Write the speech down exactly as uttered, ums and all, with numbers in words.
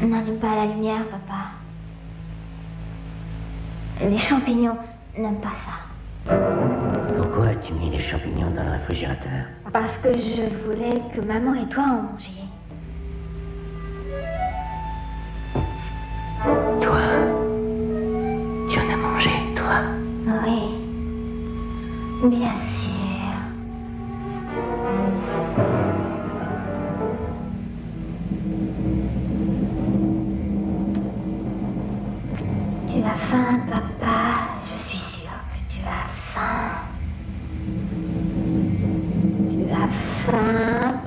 N'allume pas la lumière, papa. Les champignons n'aiment pas ça. Pourquoi as-tu mis les champignons dans le réfrigérateur? Parce que je voulais que maman et toi en mangiez. Toi? Tu en as mangé, toi? Oui. Bien sûr. Tu as faim, papa. Je suis sûre que tu as faim. Tu as faim,